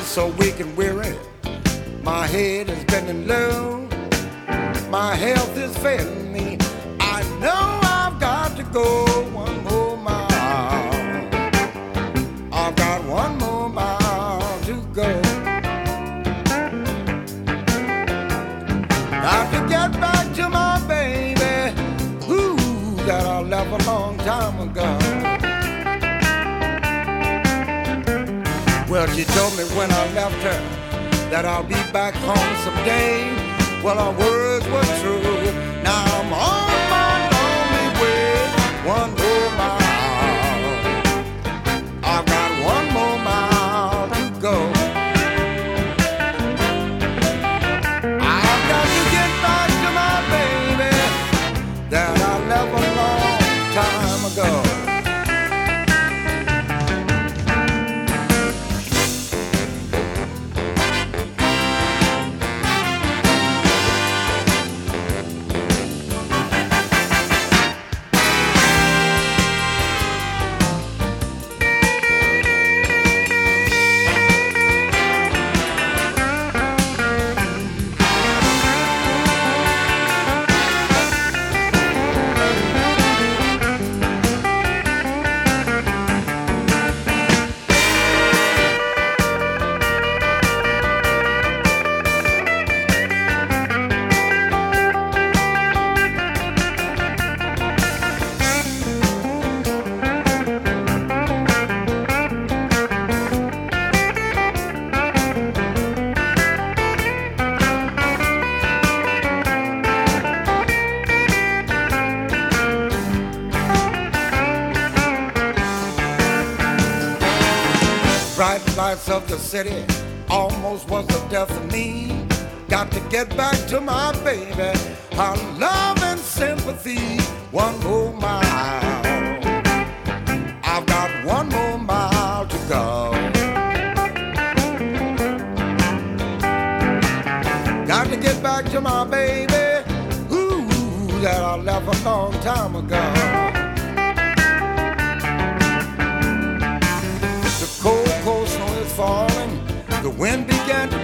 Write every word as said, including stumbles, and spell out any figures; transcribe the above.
so weak and weary. My head is bending low. My health is failing me. I know I've got to go one more mile. I've got one more mile to go. Got to get back to my baby, ooh, that I left a long time ago. Well, she told me when I left her that I'll be back home someday. Well, her words were true. Now I'm on my lonely way. One more mile. I've got one more mile to go. I've got to get back to my baby that I left a long time ago. Bright lights of the city almost was the death of me. Got to get back to my baby, her love and sympathy. One more mile, I've got one more mile to go. Got to get back to my baby, ooh, that I left a long time ago. Cold, cold snow is falling. The wind began to